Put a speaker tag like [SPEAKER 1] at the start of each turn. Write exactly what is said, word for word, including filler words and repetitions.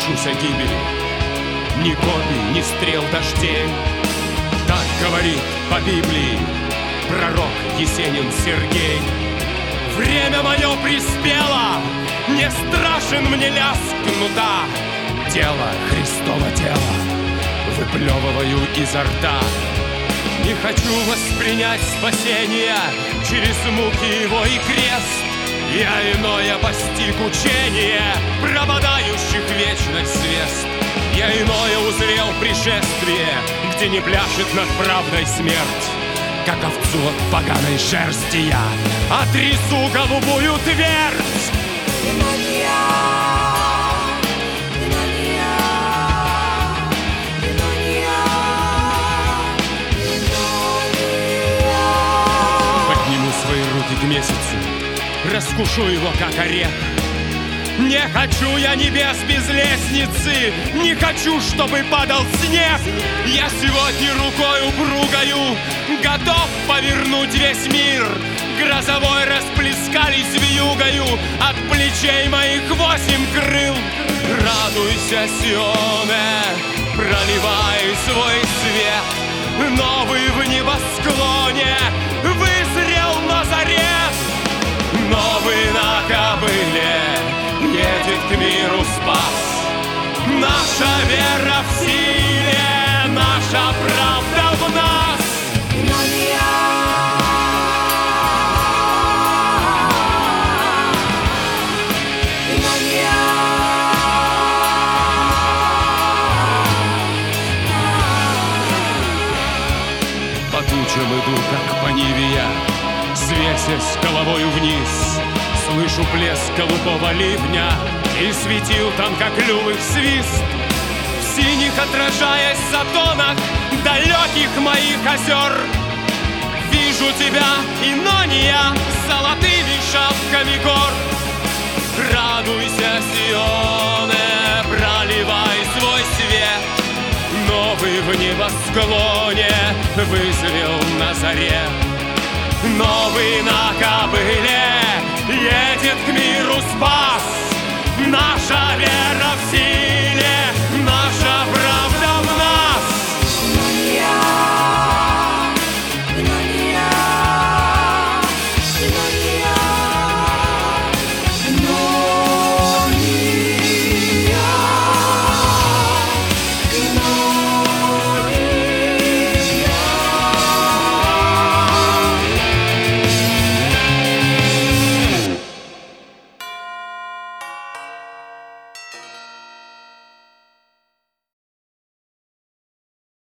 [SPEAKER 1] страшуся гибели, ни копий, ни стрел дождей. Так говорит по Библии пророк Есенин Сергей. Время мое приспело, не страшен мне лязг кнута. Тело, Христово тело, выплевываю изо рта. Не хочу воспринять спасение через муки его и крест. Я иное постиг учение, прободающих вечность звезд. Я иное узрел пришествие, где не пляшет над правдой смерть. Как овцу от поганой шерсти я отрису голубую твердь. Подниму свои руки к месяцу, раскушу его, как орех. Не хочу я небес без лестницы, не хочу, чтобы падал снег. Я сегодня рукой упругою готов повернуть весь мир. Грозовой расплескались вьюгою от плечей моих восемь крыл. Радуйся, Сионе, проливай свой свет. Новый в небосклоне вызрел Назарет. Новый на кобыле едет к миру спас. Наша вера в силе, наша правда в нас. По тучам иду, как по Ниве я, свесясь головою вниз. Слышу плеск голубого ливня и светил тонкоклювых свист. В синих отражаясь затонах далеких моих озер вижу тебя, Инония, с золотыми шапками гор. Радуйся, Сионе, проливай свой свет. Новый в небосклоне вызрел на заре. Новый на кобыле